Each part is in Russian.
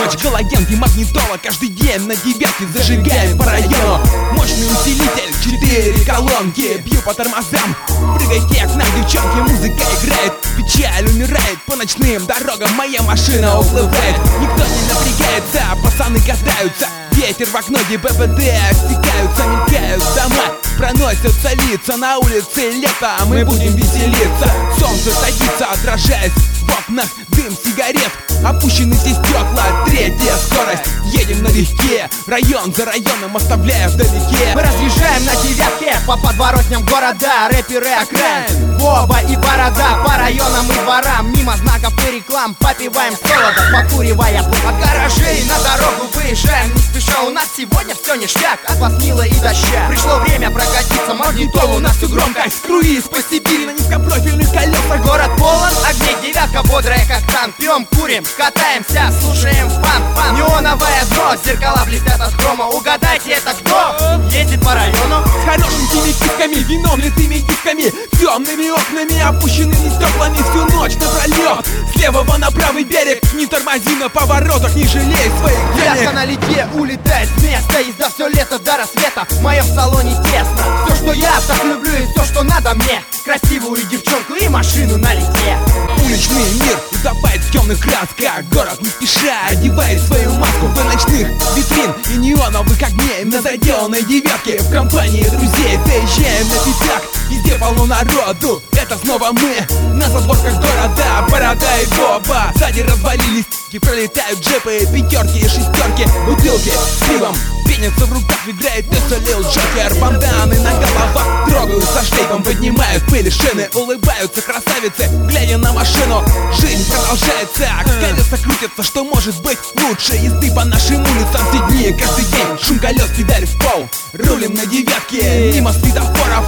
ночь, галогенки, магнитола. Каждый день на девятке зажигаем по району. Мощный усилитель, 4 колонки. Бью по тормозам, прыгайте к нам, девчонки. Музыка играет, печаль умирает. По ночным дорогам моя машина уплывает. Никто не напрягается, пацаны катаются. Ветер в окно, ГИБДД стекаются, мелькают дома. Проносятся лица, на улице лето, мы будем веселиться. Солнце садится, отражаясь в окнах, дым сигарет. Опущены все стекла, третья скорость. Едем налегке, район за районом, оставляя вдалеке. Мы разъезжаем на девятке по подворотням города. Рэперы окраин, Боба и Борода. По районам и дворам, мимо знаков и реклам. Попиваем солода, покуривая от гаражей. На дорогу выезжаем, не спеша. У нас сегодня все ништяк, от вас мило и доща. Пришло время прокатиться, магнитолу на всю громкость. Круиз по Сибири на низкопрофильных колесах. Город полон огней, девятка бодрая как танк. Пьем, курим, катаемся, слушаем фан. Неоновое дно, зеркала блестят от хрома. Угадайте, это кто ездит по району? С хорошенькими кисками, вином литыми дисками, темными окнами, опущенными стеклами. Всю ночь напролет, с левого на правый берег. Не тормози на поворотах, не жалей своих денег. Девятка на летье улетает с места. Езда все лето до рассвета, в моем салоне тесно. Все, что я так люблю и все, что надо мне. Красивую девчонку и машину на летье. Уличный мир утопает в темных красках. Город не спеша одевает свою маску до ночных витрин и неоновых огней. На заделанной девятке в компании друзей заезжаем на пятак. Везде полно народу, это снова мы на задворках города. Борода и Боба, сзади развалились и пролетают джипы, пятерки и шестерки. Бутылки с пивом пенятся в руках, играет Лил Джокер. Банданы на головах трогают со шлейфом, поднимают пыль шины, улыбаются красавицы, глядя на машину. Жизнь продолжается, колеса крутятся, что может быть лучше езды по нашим улицам все дни, каждый день. Шум колес, педаль в пол, рулим на девятке мимо светофоров.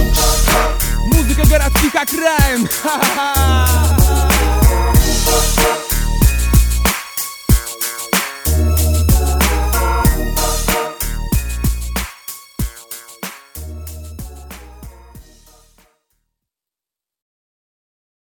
Музыка городских окраин. Ха-ха-ха.